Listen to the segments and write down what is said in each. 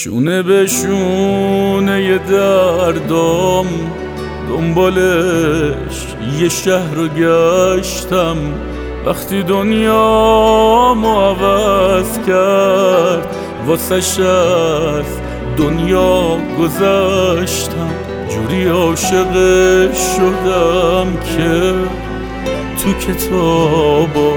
شونه به شونه دردم دنبالش یه شهر رو گشتم. وقتی دنیا ما عوض کرد واسش از دنیا گذشتم. جوری عاشق شدم که تو کتابا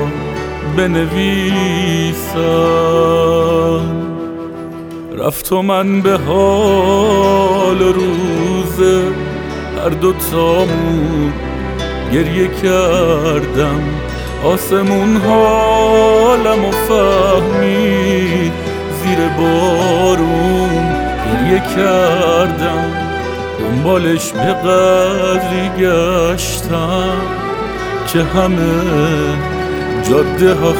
بنویسم. رفت و من به حال روز هر دوتامون گریه کردم. آسمون حالمو فهمید، زیر بارون گریه کردم. دنبالش به قدری گشتم که همه جاده ها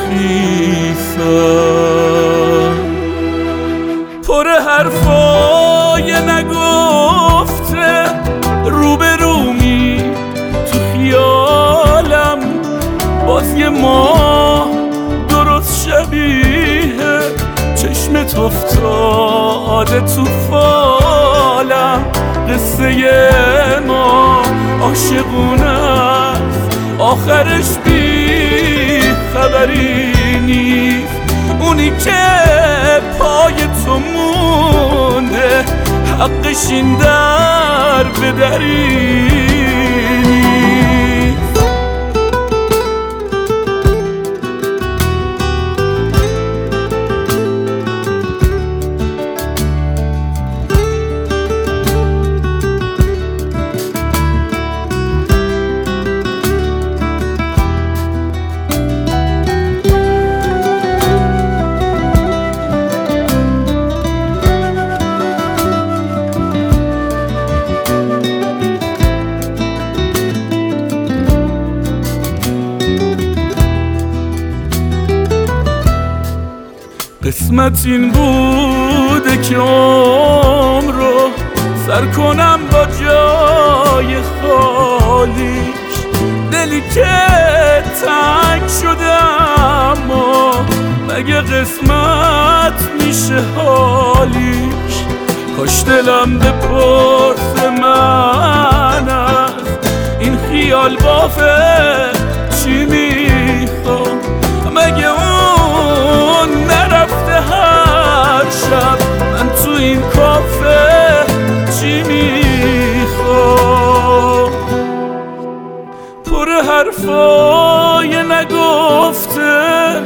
خیسن. پر حرفای نگفته روبرومی تو خیالم. باز یه ماه درست شبیه چشمت افتاده تو فالم. قصه ما عاشقونه است، آخرش بی خبری نیست. اونی که پای تو مونده حقش این در به دری نیست. قسمت این بوده که عمرو سر کنم با جای خالیش. دلی که تنگ شده اما مگه قسمت میشه حالیش. کاش دلم بپرسه من از این خیال بافه چی میخوام. مگه اون نرفته هر شب من تو این کافه چی میخوام. پر حرفای نگفته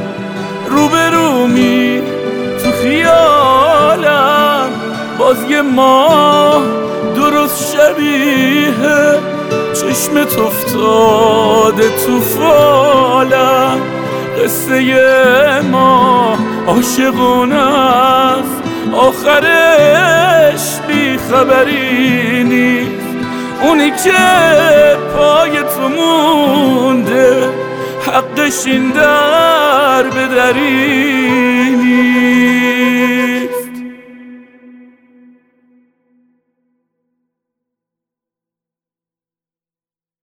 روبرومی تو خیالم. باز یه ماه درست شبیه چشمت افتاده تو فالم. قصه ما عاشقونه است، آخرش بی خبری نیست. اونی که پای تو مونده حقش این در به دری نیست.